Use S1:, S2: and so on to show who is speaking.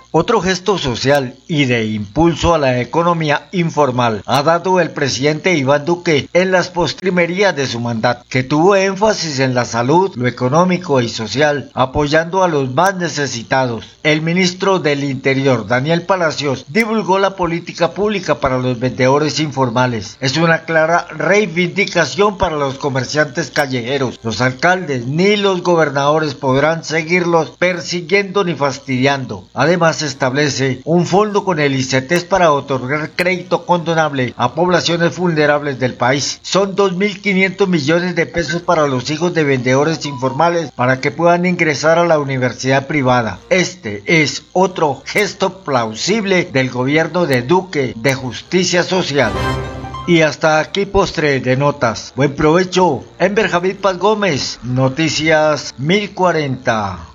S1: Otro gesto social y de impulso a la economía informal ha dado el presidente Iván Duque en las postrimerías de su mandato, que tuvo énfasis en la salud, lo económico y social, apoyando a los más necesitados. El ministro del Interior, Daniel Palacios, divulgó la política pública para los vendedores informales. Es una clara reivindicación para los comerciantes callejeros. Los alcaldes ni los gobernadores podrán seguirlos persiguiendo ni fastidiando. Además, se establece un fondo con el ICETEX para otorgar crédito condonable a poblaciones vulnerables del país. Son 2.500 millones de pesos para los hijos de vendedores informales para que puedan ingresar a la universidad privada. Este es otro gesto plausible del gobierno de Duque de justicia social. Y hasta aquí postre de notas. Buen provecho. Enver Javid Paz Gómez, Noticias 1040.